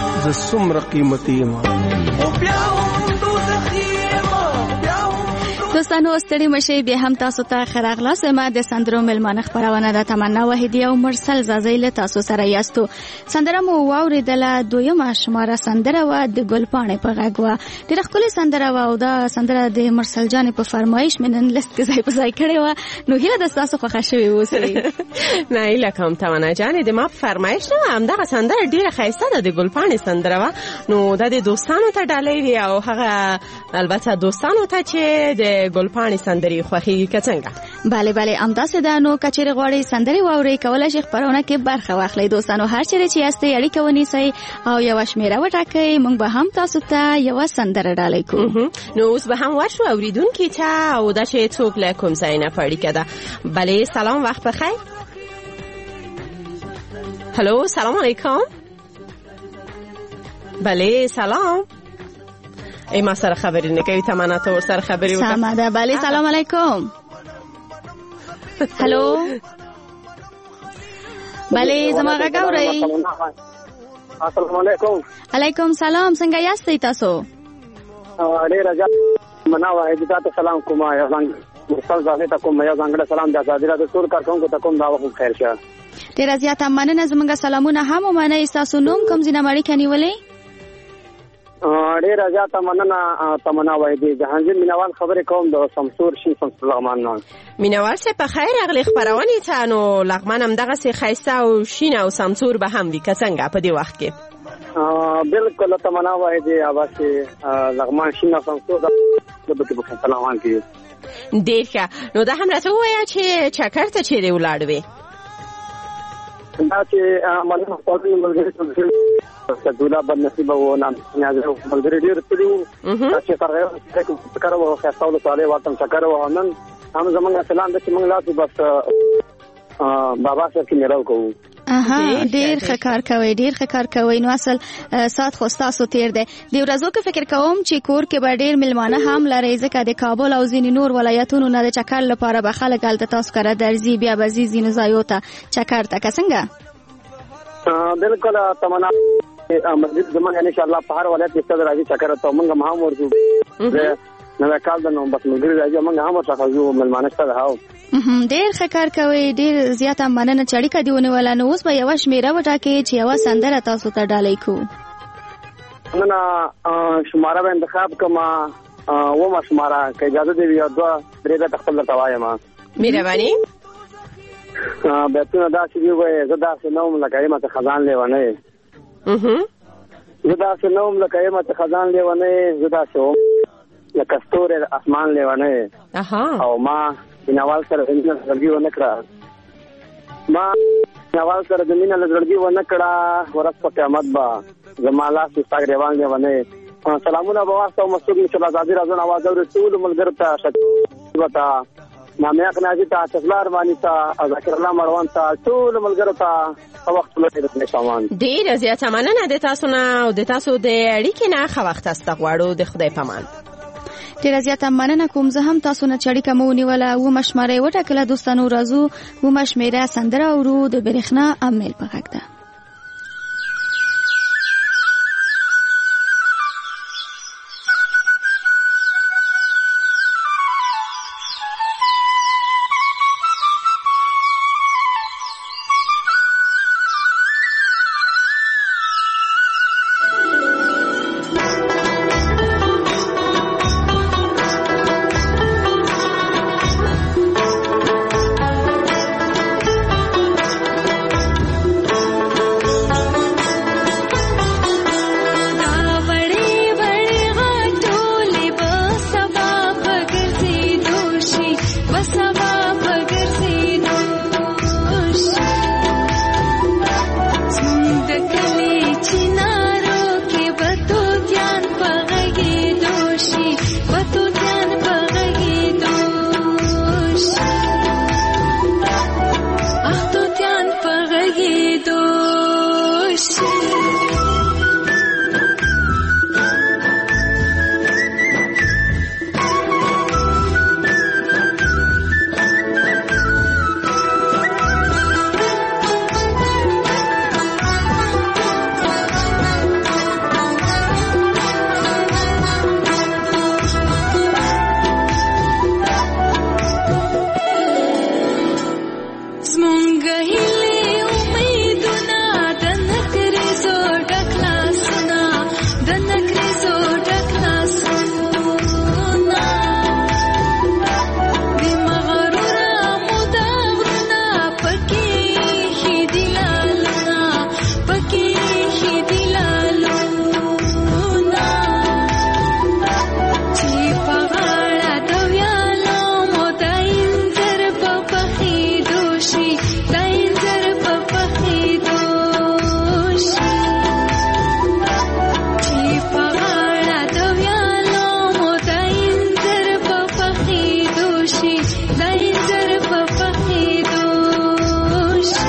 څومره قیمتي ما دوستانو ستړي مشي به هم تاسو ته خراغلاس ما د سندرو ملمانه خبرونه د تمنا وحیدی او مرسل زازی له تاسو سره یاستو. سندره مو واوریدله دویمه شماره سندره و د ګلپاڼې په غږ و. ډېر ښکلې سندره و او دا سندره د مرسل جان په فرمایش منن لست کې ځای په ځای کړې و. نو هیله د تاسو خوښه شوې اوسې. نه هیله کوم تمنا جان د ما فرمایش نه هم دا سندره ډېره ښایسته ده د ګلپاڼې سندره و. نو دا د دوستانو ته ډالۍ وي او هغه البته دوستانو ته چې د ګلپاڼې سندري خوښي کڅنګه. bale bale امداسه ده. نو کچېره غواړي سندري واوري کولای شي خبرونه کې برخه واخلي. دوستانو هر چیرې چې یاستئ اړیکه ونیسئ او یو شمیره وټاکئ. موږ به هم تاسو ته یو سندره ډالۍ کوو. نو اوس به هم ورشو اوریدونکو ته او دا چې څوک له کوم ځای نه پړی کده. bale سلام وخت بخیر. هلو سلام علیکم. bale سلام. ای ما سره خبرې نه کوي تمنا ته ور سره خبرې وکړه. سلام ده. bale سلام علیکم. هلو bale زما غږ اورئ. السلام علیکم. علیکم سلام. څنګه یاستئ تاسو؟ ډېر راځه مناوه هدیتا ته سلام کوم. یا څنګه مرسل زاهد ته کوم. یا څنګه سلام د آزادی راډیو ټول کارکونکو ته کوم. دا وخت خیر شه. ډېر زیاته مننه. زموږ سلامونه هم ومنئ. تاسو نوم کوم ځای نه مړی کنيولې؟ ډېر زیاته مننه تمنا وایي. جهانګیر مینوال خبرې کوم د سمسور شین سمسور لغمان نه. مینوال سه په خیر اغلی خبرونه ته. نو لغمان هم دغه سه خیسته او شین او سمسور به هم وي کڅنګه په دې وخت کې. بالکل تمنا وایي دی اواسه لغمان شین او سمسور د بده په سلام کې. ډېر ښه. نو دا هم راته وایي چې چکر ته چیرې ولاړ وې؟ دا چې مننه کوم ملګری ته دولا بد نصیب و نام نیازه ملګری ډېر تلو چې ترغه کار و خاصه تعالی واتم چکر و نن هم زمونږ سلام د چې موږ لاسو بس بابا سره کې میراو کوو. اها ډېر ښه کار کوي. ډېر ښه کار کوي. نو اصل سات خو تاسو تیر دی. د ورځو کې فکر کوم چې کور کې به ډېر ملمانه هم لري ځکه د کابل او ځینې نور ولایتونو نه د چکر لپاره به خلک هلته تاسو کره درځي بیا به ځي ځینو ځایو ته چکر ته که څنګه؟ بالکل تمنا مسجد زمونږ ان شاء الله په هر ولایت کې ستاسو راځي چکر ته موږ هم ورځو. نو کال د نو بس ملګری راځي موږ هم ورته ځو ملمانه سره هاو. ډېر ښه کار کوي. ډېر زیاته مننه چې اړیکه دې ونیوله. نو اوس به یوه شمېره وټاکئ چې یوه سندره تاسو ته ډالۍ کوو. مننه. شماره به انتخاب کوم. اومه شماره که اجازه دې وي دوه درې بیته خپل درته وایم. مهرباني. بیتونه داسې دي وایي زه داسې نه وم لکه یمه ته خزان لیونی. زه داسې نه وم لکه یمه ته خزان لیونی. زه داسې وم لکه ستوري د اسمان لیونی. او ما مینوال سره د مینه لزړګي ونه کړه. ما مینوال سره د مینه لزړګي ونه کړه. ورځ په قیامت به زما لاس ستا ګریوان لیونی. سلامونه به واستوم مسعود چې آزادي راځون اواز اوري ټول ملګرو ته شکر نامیاق ناجی ته تسلار باندې ته ذکر الله مروان ته ټول ملګرو ته وخت لري د سامان. ډېر زیاته مننه د تاسو نه او د تاسو د اړیکې نه ښه وخت است غواړو. د خدای پامان. ډېر زیاته مننه کوم. زه هم تاسو نه چې اړیکه مو ونیوله. اومه شمېره یې وټاکله. دوستانو راځو اومه شمېره سندره اورو د برېښنا امیل په غږ ده. شي ځای زر په پخېدو شي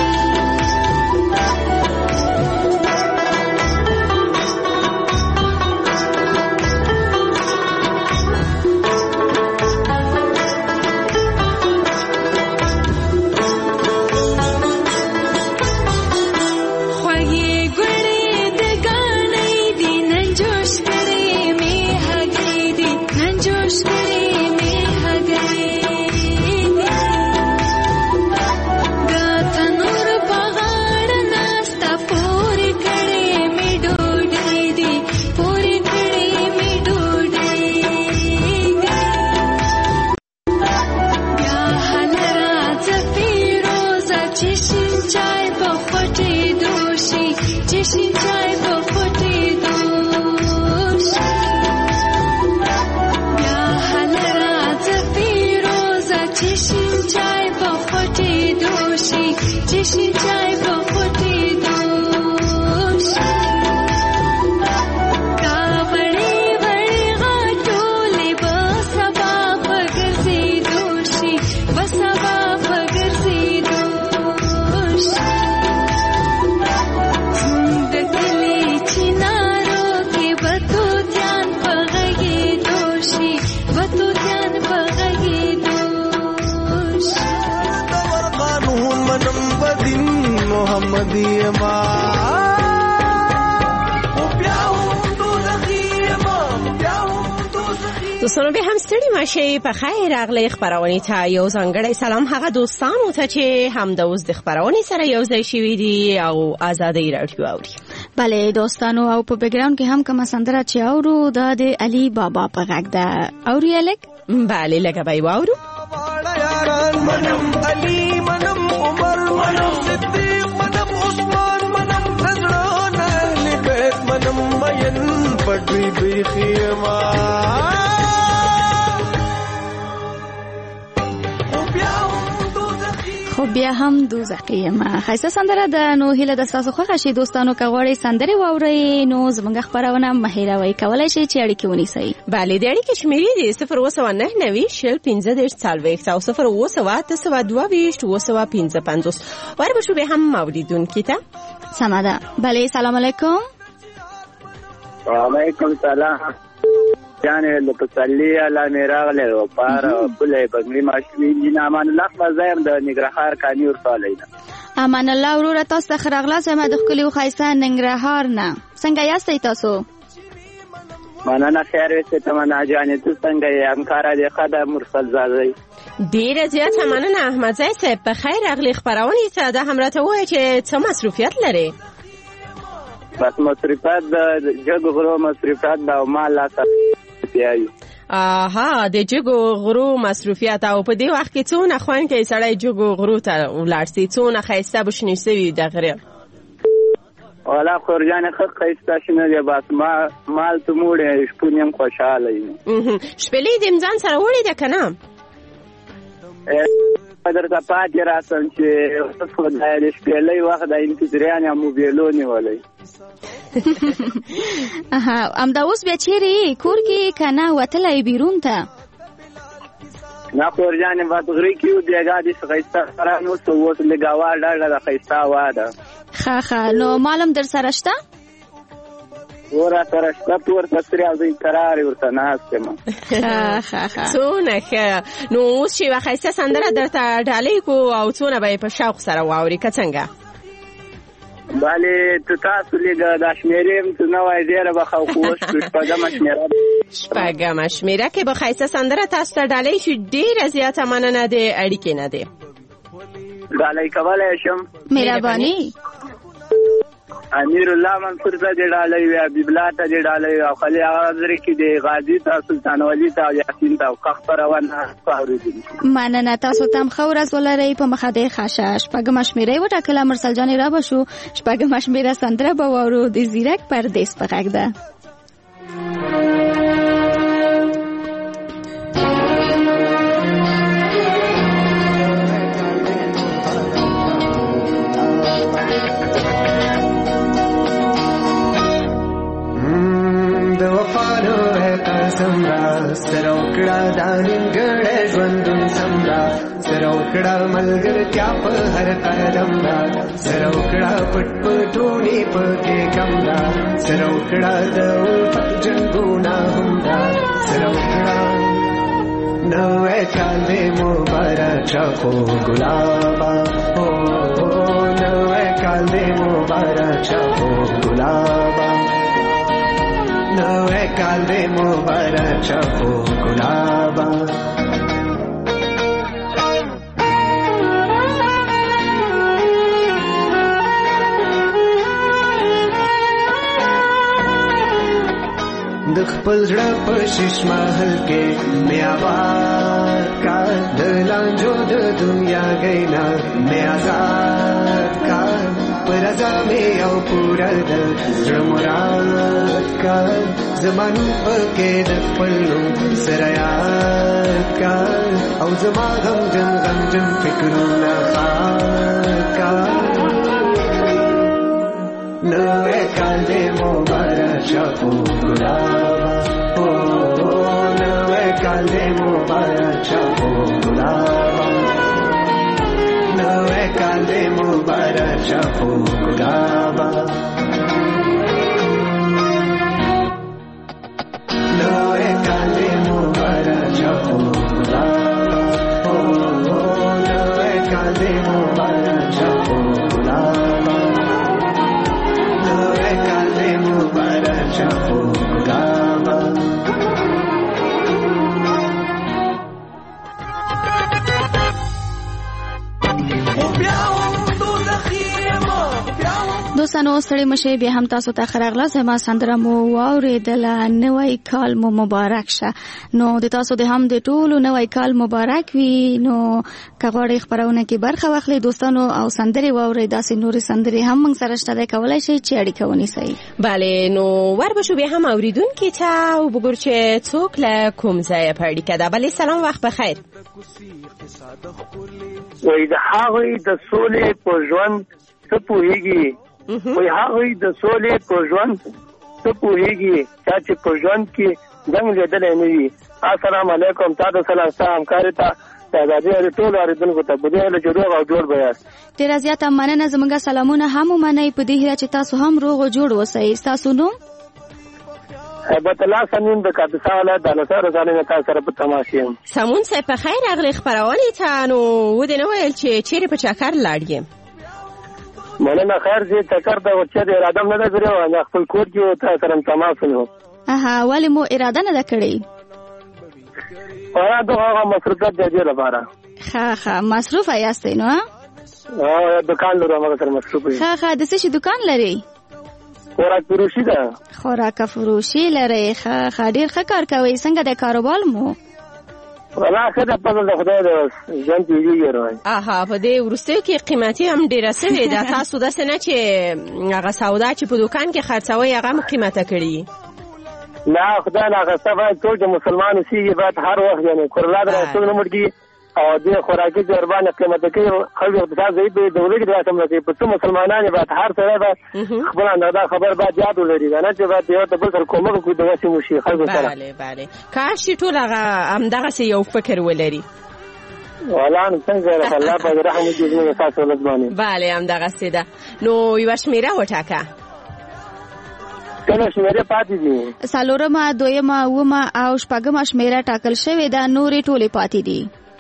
دوستانو به هم ستړي ماشي په خیر راغلی خبرونه ته یو ځانګړی سلام هغه دوستانو ته چې هم د اوس د خبرونه سره یو ځای شوي دي او آزادۍ راډیو اوري. بله دوستانو او په بیکګراوند کې هم کومه سندره چې اورو دا د علي بابا په غږ ده. اوري الک؟ بله لږه به یې واورو. منم علي منم عمر منم صدیق منم عثمان منم زړه نه اهل بیت منم مین پټوي بیخي ما خو بیا هم دوزخي یم. ښایسته سندره ده. نو هیله ده ستاسو خوښه شي دوستانو. که غواړئ سندرې واورئ نو زموږ خپرونه مه هېروئ. کولی شئ چې اړیکې ونیسئ. بله د اړیکې شمېرې دي صفر اوه سوه نهه نوي شل پنځه دېرش څلوېښت او صفر اوه سوه اته سوه دوه ویشت اوه سوه پنځه پنځوس. ور به شو بیا هم اوریدونکي ته. سمه ده. بله سلام علیکم. وعلیکم سلام. جانې له پسرلي الله مې راغلی و پاره پوله بنګړي ماشوي دین امان الله مزایم د ننګرهار کاني ورسولی ده. امان الله وروره تاسو ته ښه راغلاست. یم د ښکلي و ښایسته ننګرهار نه. څنګه یاستئ تاسو؟ مننه خیر اوسې تمنا جانې ته څنګه یې همکاره دې ښه ده مرسل زادی. ډېره زیاته مننه احمدزی صاحب په خیر راغلي خپرونې ته. دا هم راته ووایه چې څه مصروفیت لرې؟ بس مصروفیت د جګو غرو مصروفیت ده او ما لاسه پیایي. آها د جګو غرو مصروفیت. او په دې وخت کې څونه خوند کوي سړی جګو غرو ته ولاړ سي. څونه ښایسته به شنې سوي د غره. والا خورجانې ښه ښایسته شنه دی. بس ما مال ته موړې شپون یم خوشحاله یم. شپېلې دې م ځان سره وړې ده که نه؟ درته پاتې راسم چې اوس خو د شپېلۍ وخت د انتظریان یا موبیلو نیولی. همدا اوس بیا چیرې کور کې که نه وتلی بیرون ته؟ نه خورجانې بس غري کې یو بیګا دې ښایسته سره نو څه اوس لږ هوا ډډه ده ښایسته هوا ده. ښه ښه نو مالم در سره شته؟ ورا سره شته ته ورته سرې او زه کرارې ورته ناست یم. څونه ښه. نو اوس چې یوه ښایسته سندره درته ډالۍ کړو او څونه به یې په شوق سره واورې که څنګه؟ بله ته تاسو لږ دا شمېرې م څه نه وای ډېره به ښه خو اوس شپږمه شمېره شپږمه شمېره کې به ښایسته سندره تاسو ته ډالۍ شي. ډېره زیاته مننه د اړیکې نه دی. ډالۍ کولی شم؟ مهرباني. امیر الله منصور ته دې ډالۍ وي، حبیب الله ته دې ډالۍ وي او خلیل غزرې کې دې غازي ته سلطان ولی ته او یاسین ته او ښه خپرونه واورېدونکي. مننه. تاسو ته هم ښه ورځ ولرئ. په مخه دې ښه شه. شپږمه شمېره یې وټاکله. مرسل جانې را به شو. شپږمه شمېره سندره به واورو. د زیرک پردیس په غږ ده. سره وکړه دا نیمګړی ژوندون دا سره وکړه ملګرتیا په هر قدم دا سره وکړه پټ پټونی په کې کم دا سره وکړه د الفت جنګونه هم دا سره وکړه نوې کال دې مبارک شو ګلابا او نوې کال دې مبارک شو ګلابا نوې کال دې مبارک شو ګلابا د خپل زړه په شیش محل کې مې آباد کا د لانجو د دنیا غینا مې آزاد کا پر رضا مې او پورا د زړه مراد کا زمانو پکې د خپل نوم سره یاد کا او زما غم جن غم جن فکرونه کا نوې کال دې مبارک شو ګلابا او نوې کال دې مبارک شو ګلابا نوې کال دې مبارک شو ګلابا نوې کال دې مبارک شو ګلابا او نوې کال دې مبارک شو ګلابا شافو ګلابا دوستانو ستړي مشه بیا هم تاسو ته خراغله زما سندره مو واوریدله نوی کال مو مبارک شه نو د تاسو د هم د ټولو نوی کال مبارک وي نو کغوړې خبرونه کې برخه واخلي دوستانو او سندري واوري داسې نوري سندري هم موږ سره شته کولای شي چې اړیکه ونیسي bale نو ور بشو بیا هم اوریدونکو ته وګور چې څوک له کوم ځای په اړیکه ده bale سلام وخت بخیر وای د هغه د سولې په ژوند څه پوهیږي وای هغه د سولې په ژوند څه پوهیږي چې په ژوند کې څنګه لیدل نه وي السلام علیکم تاسو سلام سلام کاری ته دا دې ټول اوریدونکو ته بده له جوړ او جوړ بیا ډیر زیاته مننه زموږ سلامونه هم منئ په دې چې تاسو هم روغ او جوړ اوسئ تاسو نو هبت الله سمون د کاپیسا ولایت د نصر ځانې تاسو سره په تماشې سمون سه په خیر اغلی خبرونه ته نو و دې نو ویل چې چیرې په چکر لاړې مننه خیر دې چکر د وچې د اراده نه ده غره او خپل کور کې تاسو سره تماشې نو اها ولی مو اراده نه کړې اورا دغه مصروفات د دې لپاره ها ها مصروف یاستئ نو او دکان لرم هغه سره مصروف ها ها د څه دکان لري خوراک فروشي ده خوراک فروشي لري ها ها ډیر ښه کار کوي څنګه د کاروبار مو ولا خدای په دې خدای دې ځان پیږي راوي اها په دې ورسته کې قیمتي هم ډیره سوي ده تاسو د سنه چې هغه سودا چې په دکان کې خرڅوي هغه قیمته کړی نه خدای نه غصه ټول مسلمان سي بعد هر وخت یعنی کورلا درته نو مرګي او د خوراکي جربانه قیمت کوي خلک د تاسو د دولت د رسم لري په څو مسلمانانو بعد هر سره به خبر نه دا خبر بعد یاد لري نه چې بعد یو ته بل سره کومه کوي د واسي مشي خلک سره bale bale کاش ټول هغه هم دغه یو فکر ولري ولا نن څنګه الله په رحم دې موږ تاسو لزمانه bale هم دغه سیده نو یو شمیره وټاکا کله شمیره پاتې دي سالورما دویما وما او شپږم شمیره ټاکل شوی دا نورې ټولې پاتې دي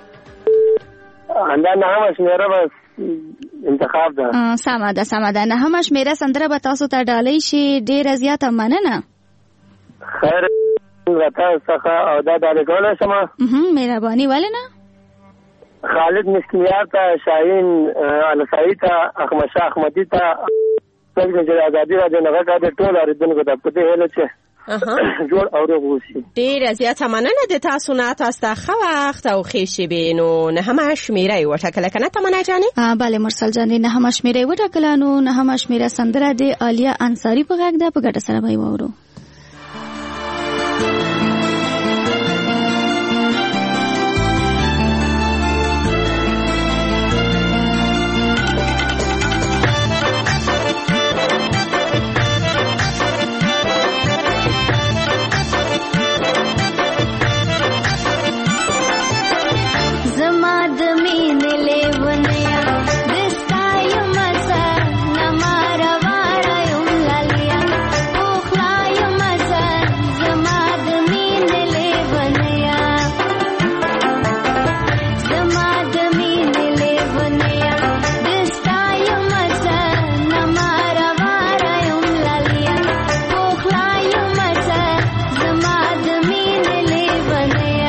انده نه هم شمیره بس انتخاب ده سمه ده سمه ده نه هم شمیره سندره به تاسو ته ډالۍ شي ډیره زیاته مننه خیر راته څخه او دا د کولای شم مهرباني ولنه خالد مسکینیار ته شاهین السعید ته احمد شاه احمدی ته څنګه چې ازادي راځي نه غواړي ټول اوریدونکو ته په دې هله چې جوړ او روغوسی ډیر زیاته مننه د تاسو نه تاسو ته خو وخت او خېشي بینو نه هم شمیره وټکل کنه تمنا جانې bale مرسل جانې نه هم شمیره وټکل نو نه هم شمیره سندره د عالیه انصاری په غږ ده په ګټه سره وای وورو زما د مینې لیونیا دستایم زه نما روانه یم لالیا پوخلایم زه زما د مینې لیونیا زما د مینې لیونیا دستایم زه نما روانه یم لالیا پوخلایم زه زما د مینې لیونیا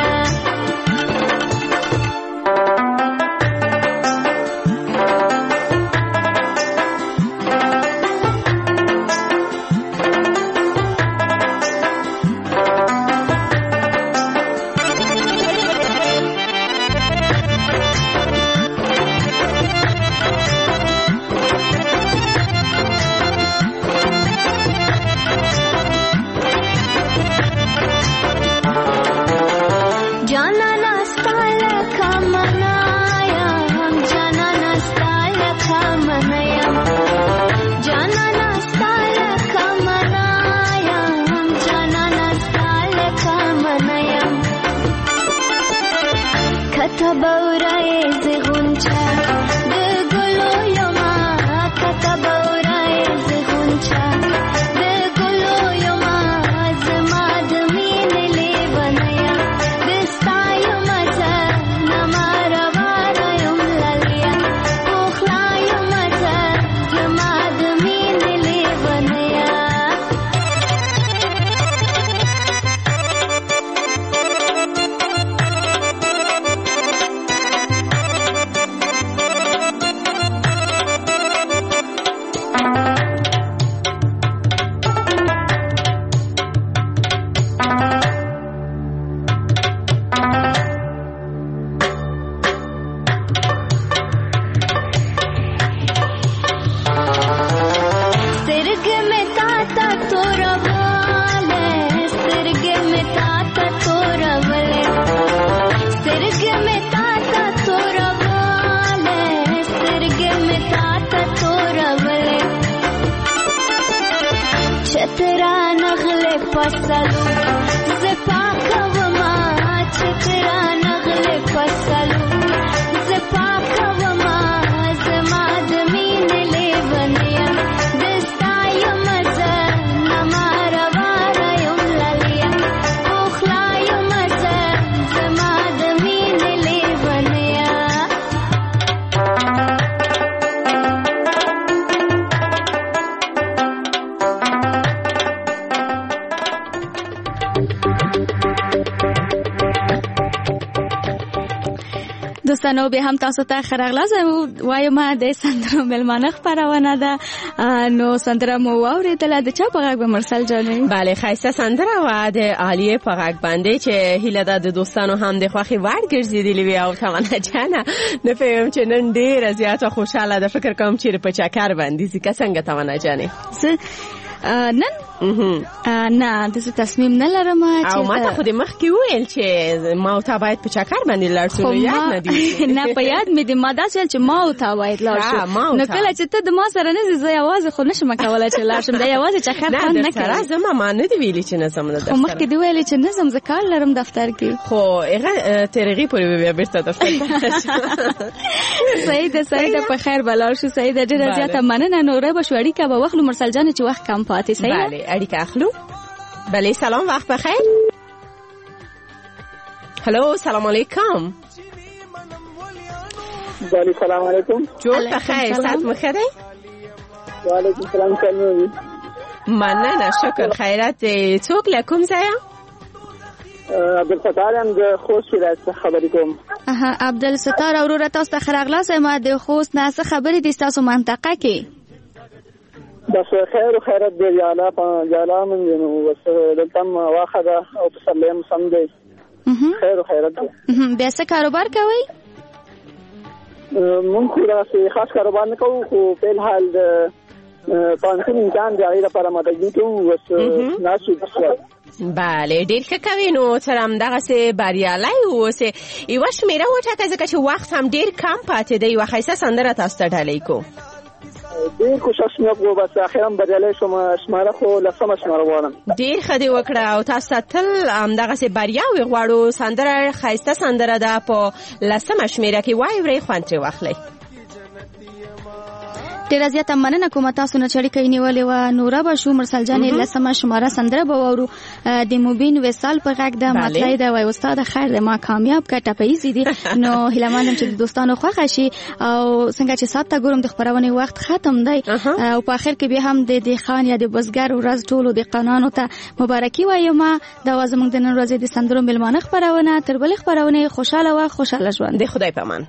جانانا ستاله کمنایم جانانا ستاله کمنایم جانانا ستاله کمنایم جانانا ستاله کمنایم کتبورای زغونچا د ګلو یما کتبورای زغونچا د ګلو یما زما د مینې لیونیا دستایم زه نما روانه یم لالیا پوخلایم زه زما د مینې لیونیا سترګې مې تا ته تورولې سترګې مې تا ته تورولې سترګې مې تا ته تورولې سترګې مې تا ته تورولې چترا نغلې پسلو زه پاکوما چترا نغلې پسلو زه پاکوما زما د مینې لیونیا دستایم زه نما روانه یم لالیا پوخلایم زه زما د مینې لیونیا دوستانو به هم تاسو ته ښه راغلاست وایم د سندرو مېلمانه خپرونه ده نو سندره مو واورېدله د چا په غږ به مرسل جانې بله ښایسته سندره وه د عالیې په غږ باندې چې هیله ده د دوستانو هم د خوښې وړ ګرځېدلې وي او تمنا جانه نه پوهېږم چې نن ډېره زیاته خوشحاله ده فکر کوم چیرې په چکر باندې ځي که څنګه تمنا جانې نن نه داسې تصمیم نه لرم او ما ته خو د مخکې وویل چې ما او تا باید په چکر باندې لاړ شو نو یاد نه دي نه په یاد مې دي ما داسې ویل چې ما او تا باید لاړ شو نو کله چې ته د ما سره نه ځې زه یوازې خو نشم کولی چې لاړ شم دا یوازې چکر خوند نه کوي نه درسره ما نه دي ویلي چې نه ځم دفتر خو مخکې دې ویلې چې نه ځم زه کار لرم دفتر کې خو هغه تر هغې پورې به بیا بېرته دفتر ته صحیح ده صحیح ده په خیر به لاړ شو صحیح ده ډېره زیاته مننه نو وروی به شو اړیکه به واخلو مرسل جانې چې وخت کم پاتې صحیح ده بله اړیکه اخلو بله سلام وقت بخیر هلو سلام علیکم بله سلام علیکم جوړ بخیر ساعت مو ښه دی وعلیکم سلام څنګه مننه شکر خیرت څوک له کوم ځایه عبدالستار یم د خوست ولایت څخه خبرې کوم اها عبدالستار وروره تاسو ته ښه راغلاست ما د خوست نه څه خبرې دي ستاسو منطقه کې بس خیر و خیرت دی یالا په یالا من نو بس دلته واخه ده او تسلیم سم دی خیر و خیرت دی بیا څه کاروبار کوئ مونږ خو داسې خاص کاروبار نه کوو خو په الحال د پانسون امکان دی هغې لپاره مدګي کوو بس ناسو بس بله ډېر ښه کوي نو تر همدغسې بریالی واوسې یوه شمېره وټاکه ځکه چې وخت هم ډېر کم پاتې دی یوه ښایسته سندره تاسو ته ډالۍ کوو ډېر کوشش مې وکړو بس اخیرا بریالی شوم شماره خو لسمه شماره غواړم ډېر ښه دې وکړه او تاسو ته تل همدغسې بریاوې غواړو سندره ښایسته سندره ده په لسمه شمېره کې وایي ورئ خوند ترې واخلئ ډیره زیاته مننه کوم تاسو نه چړې کوي نیولې و نوره به شو مرسل جانې لسمه شماره سندره به وورو د مبین وصال په غږ د مطلع د وای استاد خیر د ما کامیاب کا ټپېزي دي نو هیلمانم چې د دوستانو خوښ شي او څنګه چې سات ته ګورم د خبرونه وخت ختم دی او په اخر کې به هم د د خان یا د بزګر ورځ ټولو د قانونو ته مبارکي وایم دا وازمږ د نن ورځې د سندرو ملمانه خبرونه تر بل خبرونه خوشاله و خوشاله ژوند د خدای پامان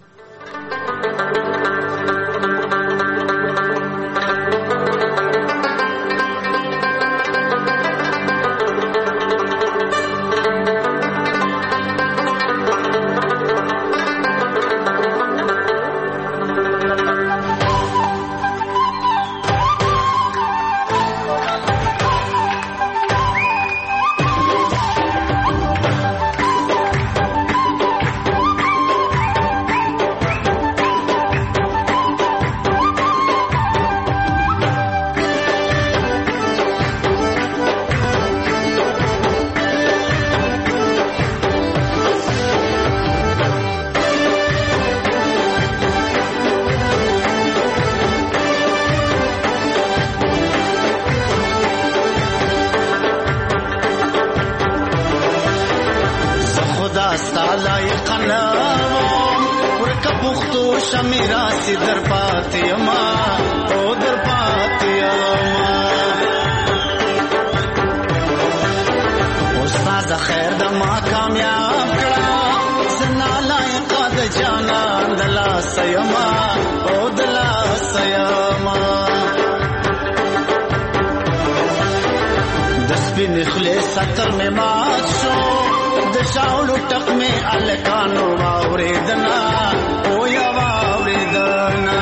ستر میں مات شو د شاولو ټک میں الکانو واوریدنا او یا واوریدنا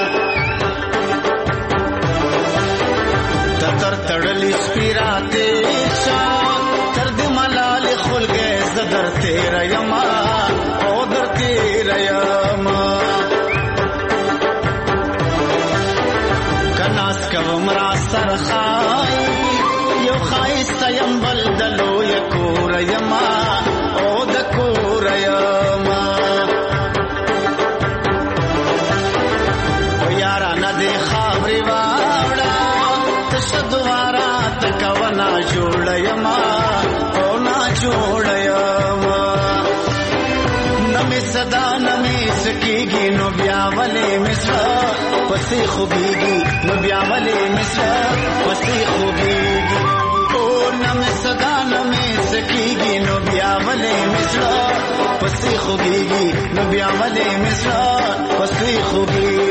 تر تړلی سپیراته شا تر دې ملال خلګه زدر تیر یما او در تیر یما کناس کوم را سرخای یو خایسته یم بل دلو یکور یما او د کور یما او یارا ندی خبرې واوړه تشدوارا تکونا جوړ یما او نا جوړ یما نمی صدا نمی سکیږي نو بیا ولې مصر پسې خوږیږي نو بیا ولې مصر پسې خوږیږي نمی صدا نمی سکیږي نو بیا ولې مصر پسې خوږیږي نو بیا ولې مصر پسې خوږیږي